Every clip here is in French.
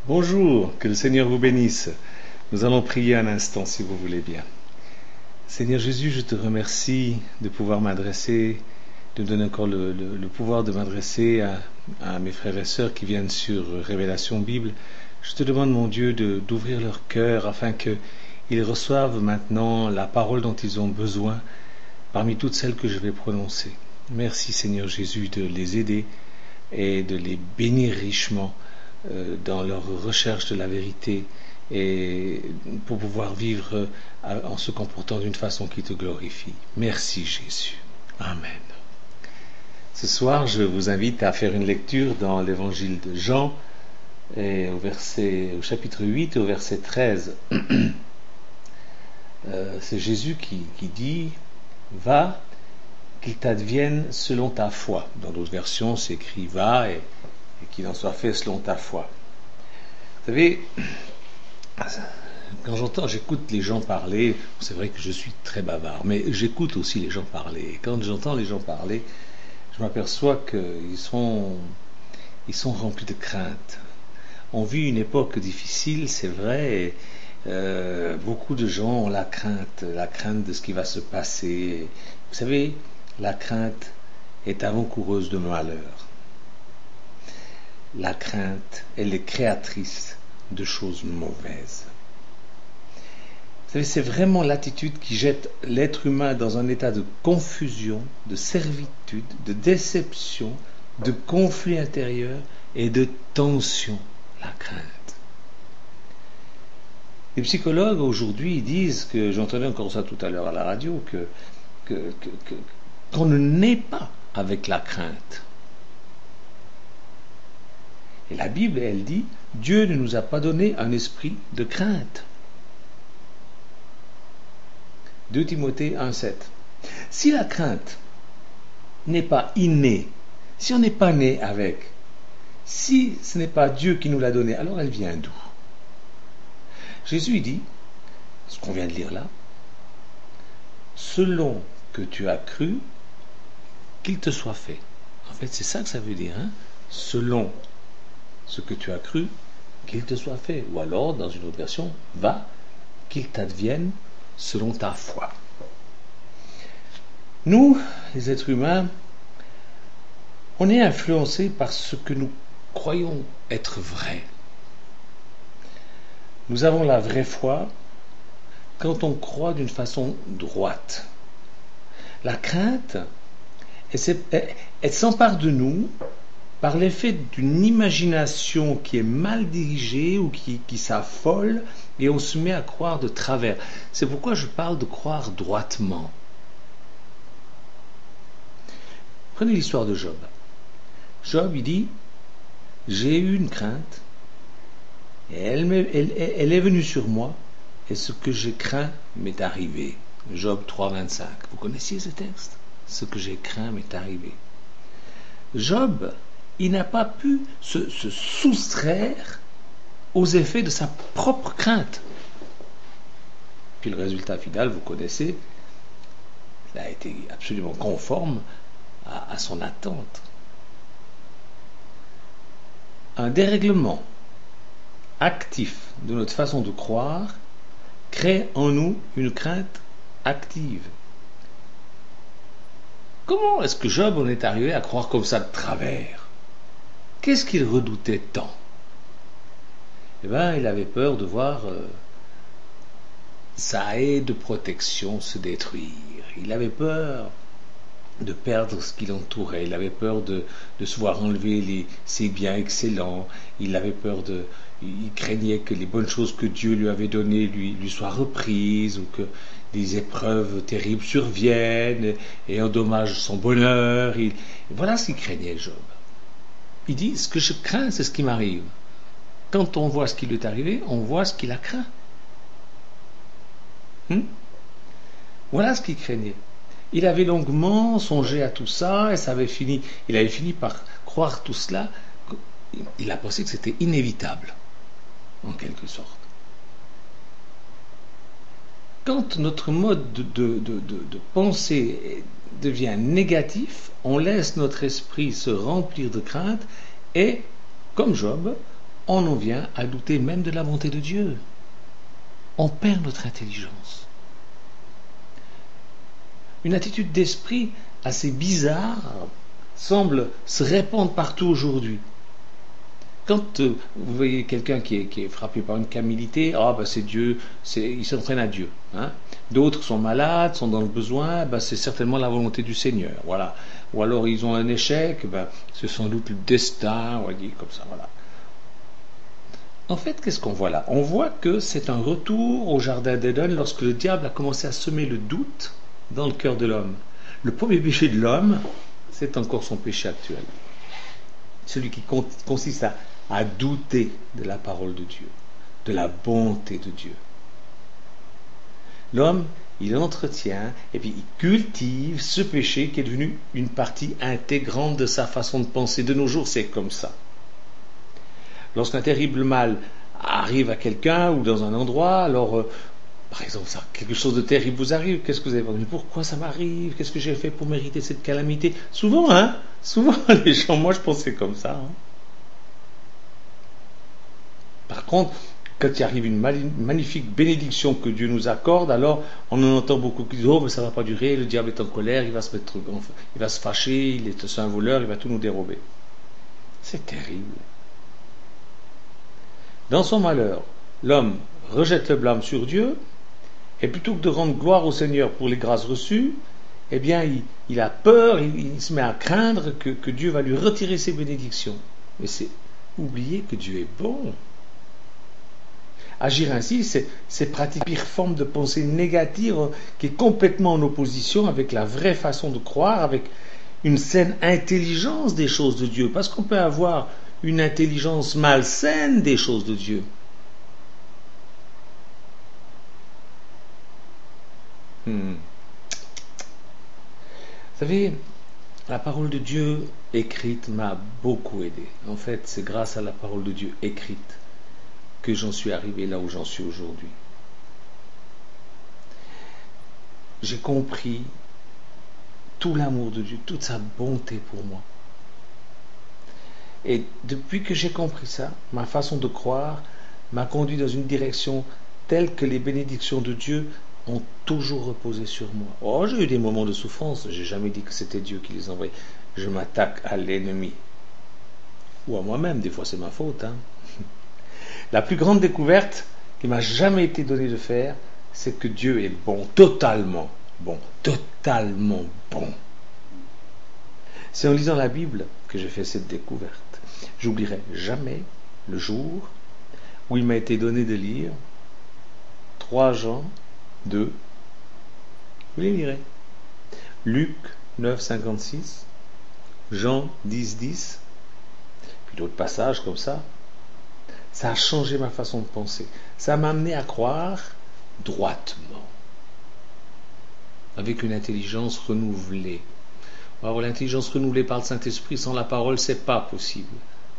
Bonjour, que le Seigneur vous bénisse. Nous allons prier un instant si vous voulez bien. Seigneur Jésus, je te remercie de pouvoir m'adresser, de me donner encore le pouvoir de m'adresser à mes frères et sœurs qui viennent sur Révélation Bible. Je te demande, mon Dieu, d'ouvrir leur cœur afin qu'ils reçoivent maintenant la parole dont ils ont besoin parmi toutes celles que je vais prononcer. Merci Seigneur Jésus de les aider et de les bénir richement dans leur recherche de la vérité et pour pouvoir vivre en se comportant d'une façon qui te glorifie. Merci Jésus. Amen. Ce soir, je vous invite à faire une lecture dans l'évangile de Jean et au chapitre 8 et au verset 13. C'est Jésus qui dit « Va, qu'il t'advienne selon ta foi ». Dans d'autres versions, c'est écrit « Va » et qu'il en soit fait selon ta foi. Vous savez, quand j'écoute les gens parler, c'est vrai que je suis très bavard, mais j'écoute aussi les gens parler. Et quand j'entends les gens parler, je m'aperçois qu'ils sont remplis de crainte. On vit une époque difficile, c'est vrai, et beaucoup de gens ont la crainte de ce qui va se passer. Vous savez, la crainte est avant-coureuse de malheur. La crainte, elle est créatrice de choses mauvaises. Vous savez, c'est vraiment l'attitude qui jette l'être humain dans un état de confusion, de servitude, de déception, de conflit intérieur et de tension, la crainte. Les psychologues aujourd'hui disent que, j'entendais encore ça tout à l'heure à la radio, qu'on ne naît pas avec la crainte. Et la Bible, elle dit, Dieu ne nous a pas donné un esprit de crainte. 2 Timothée 1,7. Si la crainte n'est pas innée, si on n'est pas né avec, si ce n'est pas Dieu qui nous l'a donnée, alors elle vient d'où? Jésus dit, ce qu'on vient de lire là, selon que tu as cru, qu'il te soit fait. En fait, c'est ça que ça veut dire, hein? Selon ce que tu as cru, qu'il te soit fait. Ou alors, dans une autre version, va, qu'il t'advienne selon ta foi. Nous, les êtres humains, on est influencés par ce que nous croyons être vrai. Nous avons la vraie foi quand on croit d'une façon droite. La crainte, elle s'empare de nous par l'effet d'une imagination qui est mal dirigée ou qui s'affole et on se met à croire de travers. C'est pourquoi je parle de croire droitement. Prenez l'histoire de Job. Job, il dit, j'ai eu une crainte et elle est venue sur moi et ce que j'ai craint m'est arrivé. Job 3,25. Vous connaissiez ce texte? Ce que j'ai craint m'est arrivé. Job, il n'a pas pu se soustraire aux effets de sa propre crainte. Puis le résultat final, vous connaissez, il a été absolument conforme à son attente. Un dérèglement actif de notre façon de croire crée en nous une crainte active. Comment est-ce que Job en est arrivé à croire comme ça de travers? Qu'est-ce qu'il redoutait tant? Eh bien, il avait peur de voir sa haie de protection se détruire. Il avait peur de perdre ce qui l'entourait. Il avait peur de se voir enlever ses biens excellents. Il craignait que les bonnes choses que Dieu lui avait données lui soient reprises ou que des épreuves terribles surviennent et endommagent son bonheur. Voilà ce qu'il craignait, Job. Il dit, ce que je crains, c'est ce qui m'arrive. Quand on voit ce qui lui est arrivé, on voit ce qu'il a craint. Voilà ce qu'il craignait. Il avait longuement songé à tout ça et il avait fini par croire tout cela. Il a pensé que c'était inévitable, en quelque sorte. Quand notre mode de pensée devient négatif, on laisse notre esprit se remplir de crainte et, comme Job, on en vient à douter même de la bonté de Dieu. On perd notre intelligence. Une attitude d'esprit assez bizarre semble se répandre partout aujourd'hui. Quand vous voyez quelqu'un qui est frappé par une camélité, c'est Dieu, il s'entraîne à Dieu. Hein. D'autres sont malades, sont dans le besoin, c'est certainement la volonté du Seigneur. Voilà. Ou alors ils ont un échec, c'est sans doute le destin, on va dire comme ça. Voilà. En fait, qu'est-ce qu'on voit là? On voit que c'est un retour au jardin d'Éden lorsque le diable a commencé à semer le doute dans le cœur de l'homme. Le premier péché de l'homme, c'est encore son péché actuel. Celui qui consiste à douter de la parole de Dieu, de la bonté de Dieu. L'homme, il entretient et puis il cultive ce péché qui est devenu une partie intégrante de sa façon de penser. De nos jours, c'est comme ça. Lorsqu'un terrible mal arrive à quelqu'un ou dans un endroit, alors, par exemple, quelque chose de terrible vous arrive, qu'est-ce que vous allez dire? Pourquoi ça m'arrive? Qu'est-ce que j'ai fait pour mériter cette calamité? Souvent, les gens, moi je pensais comme ça. Par contre, quand il arrive une magnifique bénédiction que Dieu nous accorde, alors on en entend beaucoup qui disent mais ça ne va pas durer, le diable est en colère, il va se fâcher, c'est un voleur, il va tout nous dérober. C'est terrible. Dans son malheur, l'homme rejette le blâme sur Dieu, et plutôt que de rendre gloire au Seigneur pour les grâces reçues, eh bien il a peur, il se met à craindre que Dieu va lui retirer ses bénédictions. Mais c'est oublier que Dieu est bon. Agir ainsi, c'est pratiquer une forme de pensée négative qui est complètement en opposition avec la vraie façon de croire, avec une saine intelligence des choses de Dieu. Parce qu'on peut avoir une intelligence malsaine des choses de Dieu. Vous savez, la parole de Dieu écrite m'a beaucoup aidé. En fait, c'est grâce à la parole de Dieu écrite que j'en suis arrivé là où j'en suis aujourd'hui. J'ai compris tout l'amour de Dieu, toute sa bonté pour moi. Et depuis que j'ai compris ça, ma façon de croire m'a conduit dans une direction telle que les bénédictions de Dieu ont toujours reposé sur moi. J'ai eu des moments de souffrance, j'ai jamais dit que c'était Dieu qui les envoyait. Je m'attaque à l'ennemi. Ou à moi-même, des fois c'est ma faute. La plus grande découverte qui m'a jamais été donnée de faire, c'est que Dieu est bon, totalement bon, totalement bon. C'est en lisant la Bible que j'ai fait cette découverte. J'oublierai jamais le jour où il m'a été donné de lire 3 Jean 2. Vous les lirez. Luc 9, 56, Jean 10, 10, puis d'autres passages comme ça. Ça a changé ma façon de penser. Ça m'a amené à croire droitement, avec une intelligence renouvelée. Alors, l'intelligence renouvelée par le Saint-Esprit, sans la parole, c'est pas possible.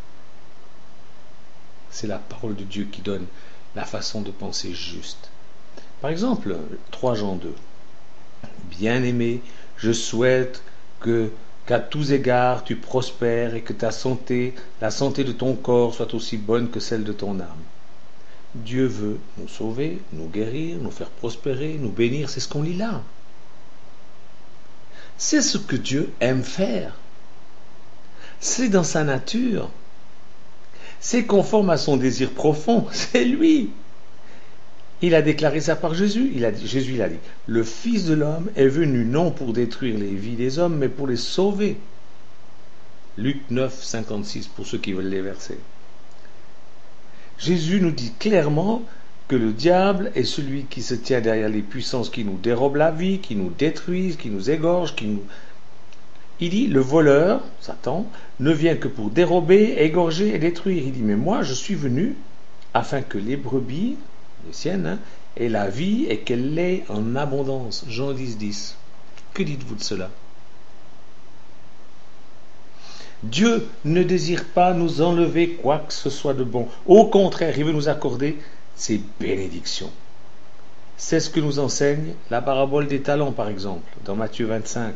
C'est la parole de Dieu qui donne la façon de penser juste. Par exemple, 3 Jean 2. Bien-aimé, je souhaite qu'à tous égards tu prospères et que ta santé, la santé de ton corps soit aussi bonne que celle de ton âme. Dieu veut nous sauver, nous guérir, nous faire prospérer, nous bénir, c'est ce qu'on lit là. C'est ce que Dieu aime faire. C'est dans sa nature. C'est conforme à son désir profond. C'est lui. Il a déclaré ça par Jésus. Jésus il a dit, le Fils de l'homme est venu non pour détruire les vies des hommes, mais pour les sauver. Luc 9, 56, pour ceux qui veulent les versets. Jésus nous dit clairement que le diable est celui qui se tient derrière les puissances qui nous dérobent la vie, qui nous détruisent, qui nous égorgent, Il dit, le voleur, Satan, ne vient que pour dérober, égorger et détruire. Il dit, mais moi je suis venu afin que les brebis, les siennes, aient la vie et qu'elle l'ait en abondance. Jean 10, 10. Que dites-vous de cela? Dieu ne désire pas nous enlever quoi que ce soit de bon. Au contraire, il veut nous accorder ses bénédictions. C'est ce que nous enseigne la parabole des talents, par exemple, dans Matthieu 25,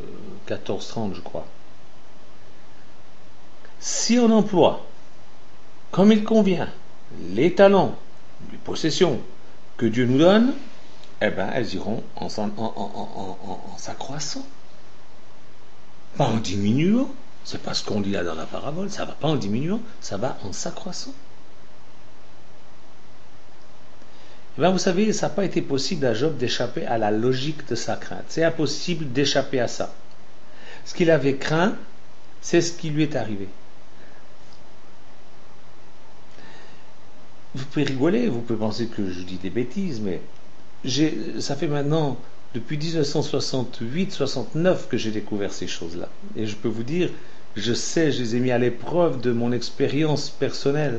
14-30, je crois. Si on emploie comme il convient, les talents, les possessions que Dieu nous donne, eh bien, elles iront en s'accroissant. Pas en diminuant. C'est pas ce qu'on dit là dans la parabole. Ça va pas en diminuant, ça va en s'accroissant. Eh bien, vous savez, ça n'a pas été possible à Job d'échapper à la logique de sa crainte. C'est impossible d'échapper à ça. Ce qu'il avait craint, c'est ce qui lui est arrivé. Vous pouvez rigoler, vous pouvez penser que je dis des bêtises, mais ça fait maintenant depuis 1968-69 que j'ai découvert ces choses-là. Et je peux vous dire, je sais, je les ai mis à l'épreuve de mon expérience personnelle.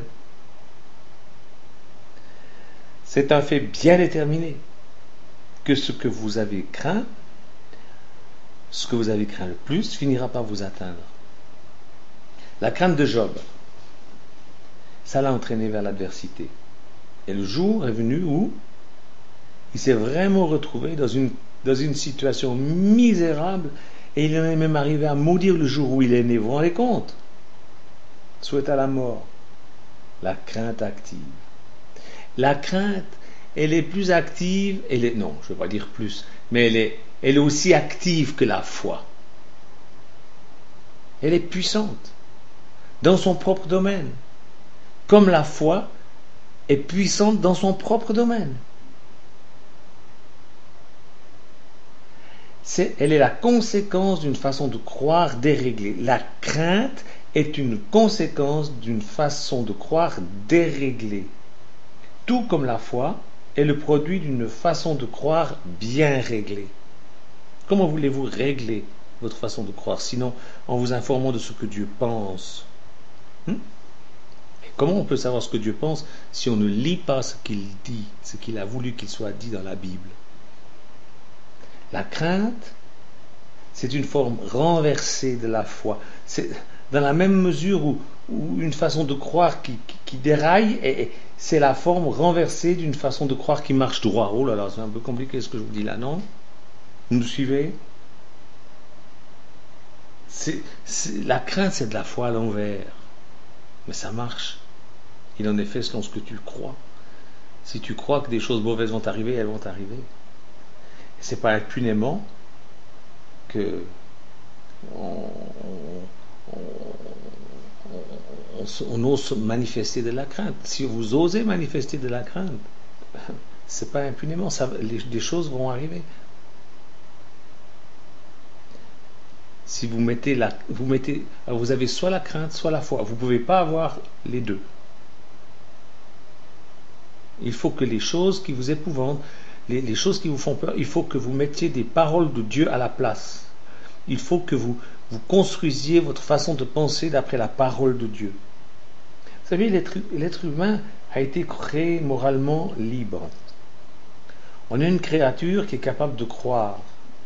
C'est un fait bien déterminé que ce que vous avez craint, ce que vous avez craint le plus, finira par vous atteindre. La crainte de Job, ça l'a entraîné vers l'adversité. Et le jour est venu où il s'est vraiment retrouvé dans une situation misérable, et il en est même arrivé à maudire le jour où il est né. Vous vous rendez compte? Souhaite à la mort. La crainte active. La crainte, elle est plus active, non, je ne veux pas dire plus, mais elle est aussi active que la foi. Elle est puissante dans son propre domaine, comme la foi est puissante dans son propre domaine. Elle est la conséquence d'une façon de croire déréglée. La crainte est une conséquence d'une façon de croire déréglée. Tout comme la foi est le produit d'une façon de croire bien réglée. Comment voulez-vous régler votre façon de croire, sinon en vous informant de ce que Dieu pense? Et comment on peut savoir ce que Dieu pense si on ne lit pas ce qu'il dit, ce qu'il a voulu qu'il soit dit dans la Bible? La crainte, c'est une forme renversée de la foi. C'est dans la même mesure où une façon de croire qui déraille, et c'est la forme renversée d'une façon de croire qui marche droit. Oh là là, c'est un peu compliqué ce que je vous dis là, non? Vous me suivez? La crainte, c'est de la foi à l'envers. Mais ça marche. Il en est fait selon ce que tu crois. Si tu crois que des choses mauvaises vont t'arriver, elles vont t'arriver. C'est pas impunément que on ose manifester de la crainte. Si vous osez manifester de la crainte, c'est pas impunément, des choses vont arriver. Si vous vous avez soit la crainte, soit la foi. Vous ne pouvez pas avoir les deux. Il faut que les choses qui vous épouvantent, les choses qui vous font peur, il faut que vous mettiez des paroles de Dieu à la place. Il faut que vous construisiez votre façon de penser d'après la parole de Dieu. Vous savez, l'être humain a été créé moralement libre. On est une créature qui est capable de croire.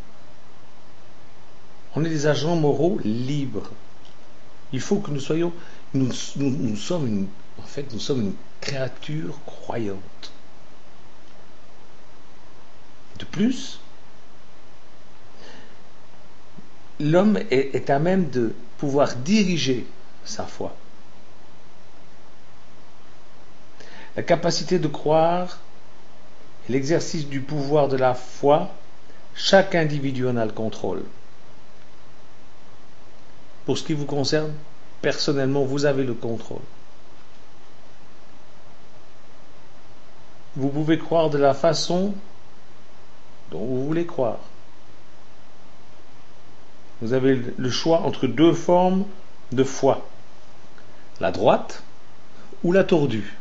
On est des agents moraux libres. Il faut que nous soyons... Nous sommes une créature croyante. De plus, l'homme est à même de pouvoir diriger sa foi. La capacité de croire et l'exercice du pouvoir de la foi, chaque individu en a le contrôle. Pour ce qui vous concerne, personnellement, vous avez le contrôle. Vous pouvez croire de la façon dont vous voulez croire. Vous avez le choix entre deux formes de foi, la droite ou la tordue.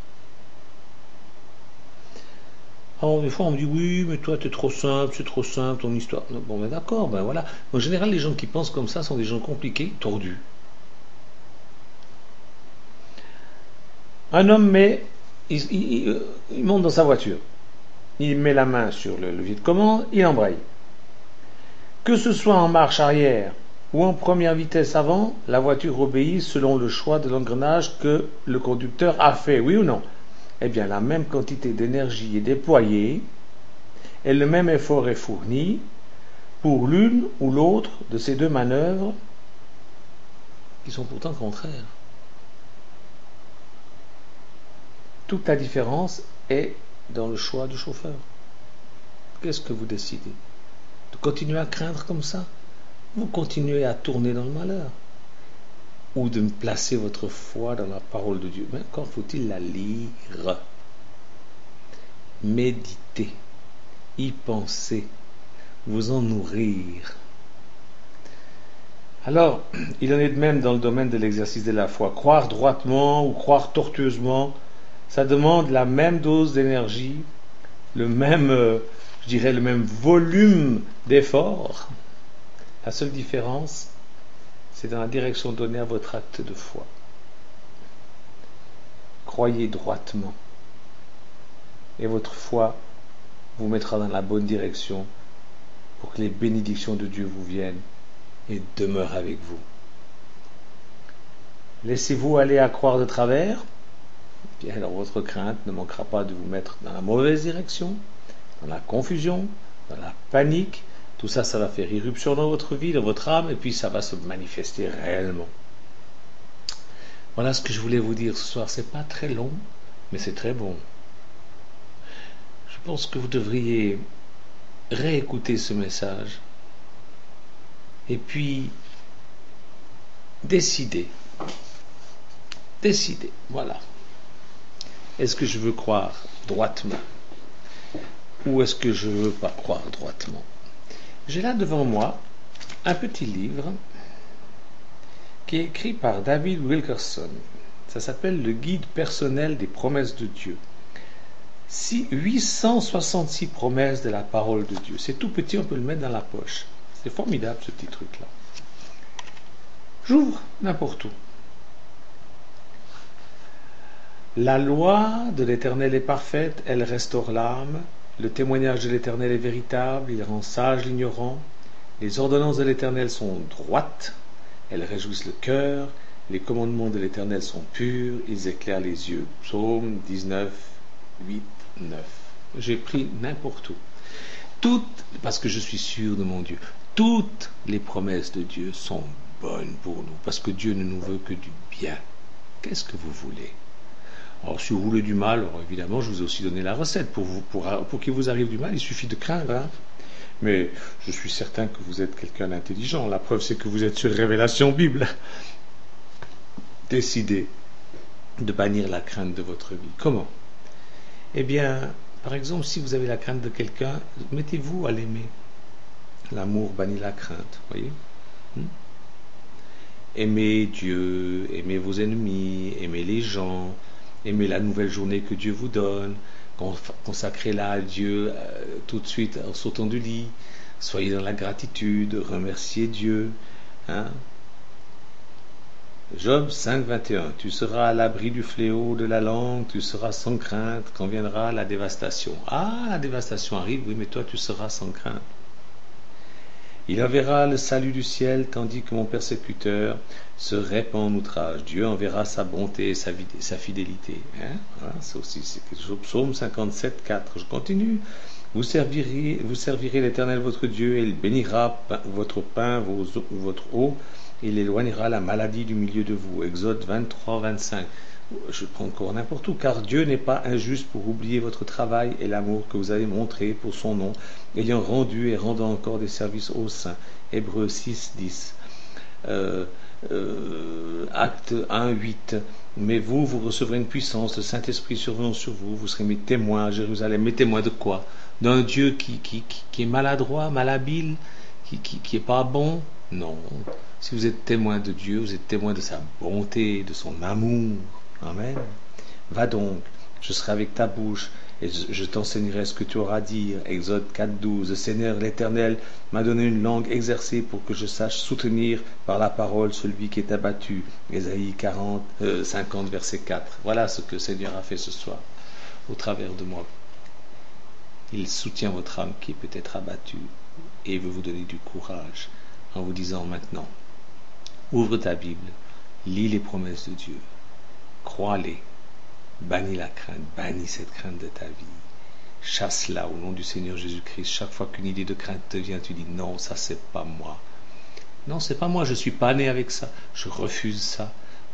Alors, des fois, on me dit, oui, mais toi, c'est trop simple, ton histoire. Bon, ben d'accord, ben voilà. En général, les gens qui pensent comme ça sont des gens compliqués, tordus. Un homme il monte dans sa voiture. Il met la main sur le levier de commande, il embraye. Que ce soit en marche arrière ou en première vitesse avant, la voiture obéit selon le choix de l'engrenage que le conducteur a fait, oui ou non? Eh bien, la même quantité d'énergie est déployée et le même effort est fourni pour l'une ou l'autre de ces deux manœuvres qui sont pourtant contraires. Toute la différence est dans le choix du chauffeur. Qu'est-ce que vous décidez? De continuer à craindre comme ça? Vous continuez à tourner dans le malheur? Ou de placer votre foi dans la parole de Dieu? Mais encore faut-il la lire, méditer, y penser, vous en nourrir. Alors, il en est de même dans le domaine de l'exercice de la foi. Croire droitement ou croire tortueusement, ça demande la même dose d'énergie, le même, je dirais, le même volume d'effort. La seule différence, c'est dans la direction donnée à votre acte de foi. Croyez droitement, et votre foi vous mettra dans la bonne direction pour que les bénédictions de Dieu vous viennent et demeurent avec vous. Laissez-vous aller à croire de travers, bien alors votre crainte ne manquera pas de vous mettre dans la mauvaise direction, dans la confusion, dans la panique. Tout ça, ça va faire irruption dans votre vie, dans votre âme, et puis ça va se manifester réellement. Voilà ce que je voulais vous dire ce soir. C'est pas très long, mais c'est très bon. Je pense que vous devriez réécouter ce message et puis décider, voilà. Est-ce que je veux croire droitement ou est-ce que je ne veux pas croire droitement? J'ai là devant moi un petit livre qui est écrit par David Wilkerson. Ça s'appelle Le guide personnel des promesses de Dieu. 866 promesses de la parole de Dieu. C'est tout petit, on peut le mettre dans la poche. C'est formidable ce petit truc-là. J'ouvre n'importe où. La loi de l'Éternel est parfaite, elle restaure l'âme. Le témoignage de l'Éternel est véritable, il rend sage l'ignorant. Les ordonnances de l'Éternel sont droites, elles réjouissent le cœur. Les commandements de l'Éternel sont purs, ils éclairent les yeux. Psaume 19, 8, 9. J'ai pris n'importe où. Parce que je suis sûr de mon Dieu, toutes les promesses de Dieu sont bonnes pour nous, parce que Dieu ne nous veut que du bien. Qu'est-ce que vous voulez? Alors, si vous voulez du mal, alors évidemment, je vous ai aussi donné la recette. Pour qu'il vous arrive du mal, il suffit de craindre. Hein. Mais je suis certain que vous êtes quelqu'un d'intelligent. La preuve, c'est que vous êtes sur Révélation Bible. Décidez de bannir la crainte de votre vie. Comment? Eh bien, par exemple, si vous avez la crainte de quelqu'un, mettez-vous à l'aimer. L'amour bannit la crainte, voyez? Aimez Dieu, aimez vos ennemis, aimez les gens, aimez la nouvelle journée que Dieu vous donne, consacrez-la à Dieu tout de suite en sautant du lit, soyez dans la gratitude, remerciez Dieu. Hein? Job 5, 21. Tu seras à l'abri du fléau de la langue, tu seras sans crainte quand viendra la dévastation. Ah, la dévastation arrive, oui, mais toi tu seras sans crainte. Il enverra le salut du ciel, tandis que mon persécuteur se répand en outrage. Dieu enverra sa bonté et sa fidélité. Hein? Voilà, ça aussi, c'est Psaume 57, 4. Je continue. Vous servirez l'Éternel votre Dieu, et il bénira votre pain, votre eau, et il éloignera la maladie du milieu de vous. Exode 23, 25. Je prends encore n'importe où, car Dieu n'est pas injuste pour oublier votre travail et l'amour que vous avez montré pour son nom, ayant rendu et rendant encore des services aux saints. Hébreux 6, 10. Acte 1, 8. Mais vous recevrez une puissance, le Saint-Esprit survenant sur vous, vous serez mes témoins à Jérusalem. Mes témoins de quoi? D'un Dieu qui est maladroit, malhabile, qui est pas bon? Non. Si vous êtes témoin de Dieu, vous êtes témoin de sa bonté, de son amour. Amen. Va donc, je serai avec ta bouche et je t'enseignerai ce que tu auras à dire. Exode 4, 12. Le Seigneur l'Éternel m'a donné une langue exercée pour que je sache soutenir par la parole celui qui est abattu. Ésaïe 50, verset 4. Voilà ce que le Seigneur a fait ce soir au travers de moi. Il soutient votre âme qui est peut-être abattue et il veut vous donner du courage en vous disant maintenant, ouvre ta Bible, lis les promesses de Dieu, crois-les, bannis la crainte, bannis cette crainte de ta vie, chasse-la au nom du Seigneur Jésus-Christ. Chaque fois qu'une idée de crainte te vient, tu dis non, ça c'est pas moi. Non, c'est pas moi, je suis pas né avec ça, je refuse ça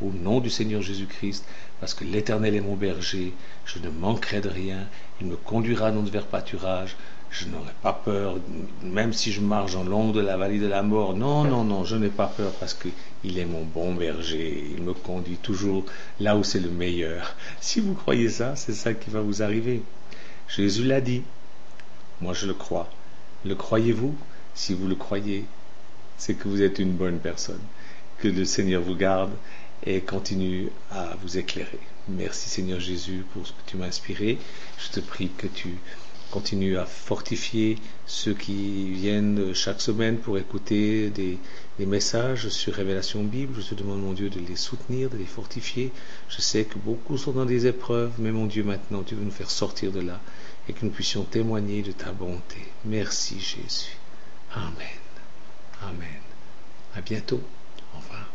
au nom du Seigneur Jésus-Christ, parce que l'Éternel est mon berger, je ne manquerai de rien, il me conduira dans de verts pâturages, je n'aurai pas peur, même si je marche en long de la vallée de la mort. Non, non, non, je n'ai pas peur parce qu'il est mon bon berger. Il me conduit toujours là où c'est le meilleur. Si vous croyez ça, c'est ça qui va vous arriver. Jésus l'a dit. Moi, je le crois. Le croyez-vous? Si vous le croyez, c'est que vous êtes une bonne personne. Que le Seigneur vous garde et continue à vous éclairer. Merci Seigneur Jésus pour ce que tu m'as inspiré. Je te prie que tu continue à fortifier ceux qui viennent chaque semaine pour écouter des messages sur Révélation Bible. Je te demande, mon Dieu, de les soutenir, de les fortifier. Je sais que beaucoup sont dans des épreuves, mais mon Dieu, maintenant, tu veux nous faire sortir de là et que nous puissions témoigner de ta bonté. Merci Jésus. Amen. Amen. À bientôt. Au revoir.